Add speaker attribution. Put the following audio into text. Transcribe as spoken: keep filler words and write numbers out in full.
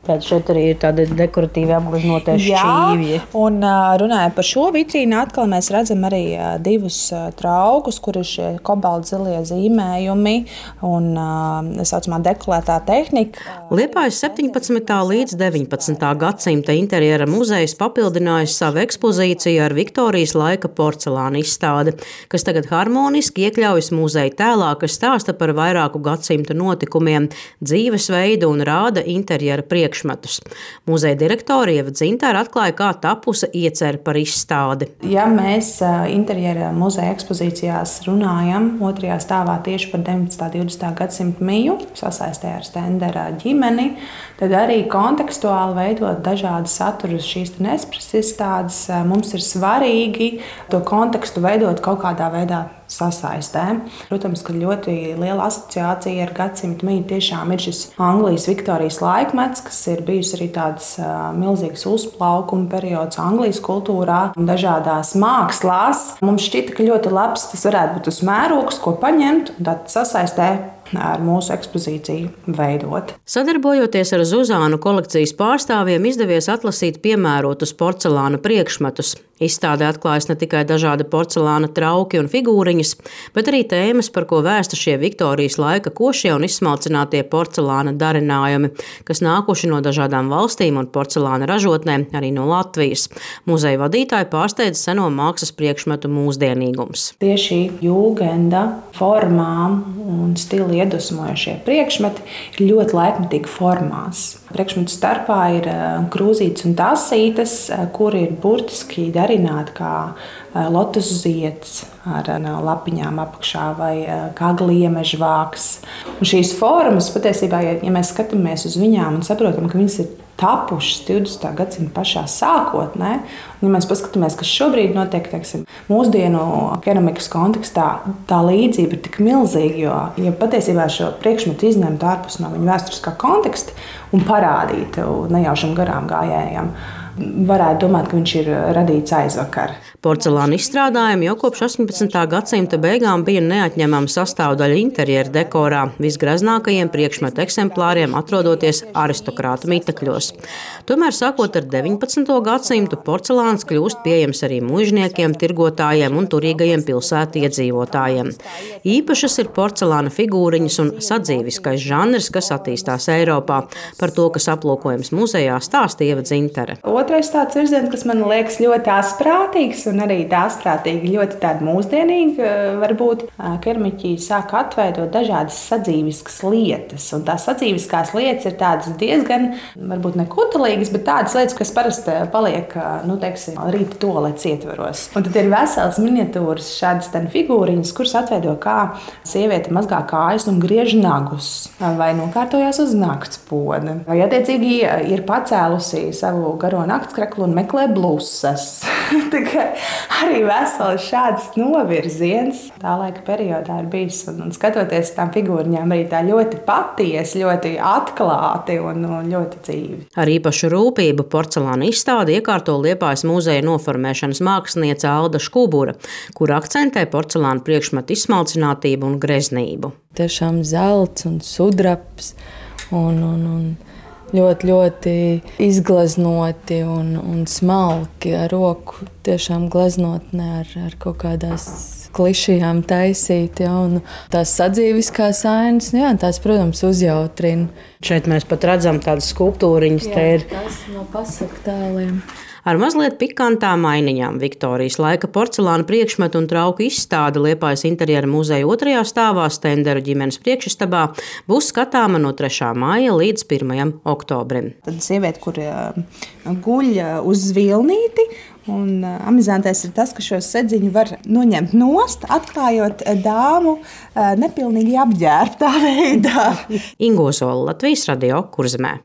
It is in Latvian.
Speaker 1: Tad šeit arī ir tādi dekoratīvi apgleznotie šķīvji.
Speaker 2: Un runājot par šo vitrīnu, atkal mēs redzam arī divus traukus, kur ir šie kobaltzilie zīmējumi un tā saucamā dekolētā tehnika.
Speaker 3: Liepājas septiņpadsmitā līdz deviņpadsmitā gadsimta interjera muzejs papildinājis savu ekspozīciju ar Viktorijas laika porcelāna izstādi, kas tagad harmoniski iekļaujas muzeja tēlā, kas stāsta par vairāku gadsimtu notikumiem, dzīvesveidu un rāda interjera priekšmetus. Muzeja direktore Ieva Dzintare atklāja, kā tapusa iecer par izstādi.
Speaker 2: Ja mēs interjera muzeja ekspozīcijās runājam otrajā stāvā tieši par deviņpadsmitā un divdesmitā gadsimta miju, sasaistē ar Stendera ģimeni, tad arī kontekstuāli veidot dažādas saturus šīs nespresa izstādes, mums ir svarīgi to kontekstu veidot kaut kādā veidā sasaistē. Protams, ka ļoti liela asociācija ar gadsimtu miju tiešām ir šis Anglijas Viktorijas laikmets, kas ir bijusi arī tāds uh, milzīgs uzplaukuma periods Anglijas kultūrā un dažādās mākslās. Mums šķita, ka ļoti labs tas varētu būt uz mērogs, ko paņemt un tad sasaistē ar mūsu ekspozīciju veidot.
Speaker 3: Sadarbojoties ar Zuzānu kolekcijas pārstāvjiem, izdevies atlasīt piemērotus porcelāna priekšmetus. Izstādē atklājas ne tikai dažādi porcelāna trauki un figūriņas, bet arī tēmas, par ko vēsta šie Viktorijas laika košie un izsmalcinātie porcelāna darinājumi, kas nākuši no dažādām valstīm un porcelāna ražotnēm, arī no Latvijas. Muzeja vadītāji pārsteidz seno mākslas priekšmetu mūsdienīgums.
Speaker 2: Tieši jūgenda formām un stila iedvesmojošie priekšmeti ir ļoti laikmetīgi formās. Priekšmetu starpā ir krūzītes un tasītes, kuri ir burtiski darināti kā lotus zieds ar lapiņām apakšā vai kā gliemeža vāks. Un šīs formas patiesībā, ja mēs skatāmies uz viņām un saprotam, ka viņas ir tapušas divdesmitā gadsimta pašā sākotnē, un ja mēs paskatāmies, kas šobrīd notiek, teiksim, mūsdienu keramikas kontekstā, tā līdzība ir tik milzīga, jo ja patiesībā šo priekšmetu izņemt ārpus no viņa vēsturiskā konteksta un parādīt nejaušam garām gājējam, varētu domāt, ka viņš ir radīts aizvakar.
Speaker 3: Porcelāna izstrādājumi jau kopš astoņpadsmitā gadsimta beigām bija neatņemama sastāvdaļa interjera dekorā, visgraznākajiem priekšmetu eksemplāriem atrodoties aristokrātu mitekļos. Tomēr, sākot ar deviņpadsmito gadsimtu, porcelāns kļūst pieejams arī muižniekiem, tirgotājiem un turīgajiem pilsētu iedzīvotājiem. Īpašas ir porcelāna figūriņas un sadzīviskais žanrs, kas attīstās Eiropā. Par to, kas aplūkojams muzejā, stāsta Ieva Dzintare.
Speaker 2: Otrais tāds virziens, kas man liekas ļoti asprātīgs un arī asprātīgi ļoti tādi mūsdienīgi, varbūt keramiķi sāk atveidot dažādas sadzīviskas lietas. Un tās sadzīviskās lietas ir tādas diezgan, varbūt ne kutelīgas, bet tādas lietas, kas parasti paliek, nu, teiksim, rīta toaletes ietveros. Un tad ir vesels miniatūras šādas figūriņas, kuras atveido kā sieviete mazgā kājas un griež nagus vai nokārtojās uz naktspoda. Vai attiecīgi ir pacēlusi savu garo naktskreklu un meklē blusas. Arī vesels šāds novirziens tā laika periodā ir bijis. Un, un skatoties tām figūriņām, arī tā ļoti patiesi, ļoti atklāti un, un ļoti dzīvi.
Speaker 3: Ar īpašu rūpību porcelāna izstādi iekārto Liepājas muzeja noformēšanas māksliniece Alda Škubura, kur akcentē porcelāna priekšmetu izsmalcinātību un greznību.
Speaker 4: Tiešām zelts un sudrabs un, un, un ļoti, ļoti izgleznoti un, un smalki ar roku, tiešām gleznotne ar, ar kaut kādās klišajām taisīt. Ja, un tās sadzīviskās ainas, jā, tās, protams, uzjautrina.
Speaker 1: Šeit mēs pat redzam tādas skulptūriņas.
Speaker 4: Jā, ir tas no pasaku tēliem.
Speaker 3: Ar mazliet pikantām ainiņām Viktorijas laika porcelāna priekšmetu un trauku izstāde Liepājas interjera muzeja otrajā stāvā Stenderu ģimenes priekšistabā būs skatāma no trešā māja līdz pirmajam oktobrim.
Speaker 2: Tad sieviete, kur guļ uz vilnīti, un amizantais ir tas, ka šo sedziņu var noņemt nost, atklājot dāmu nepilnīgi apģērbtā veidā.
Speaker 3: Ingo Zola, Latvijas radio Kurzemē.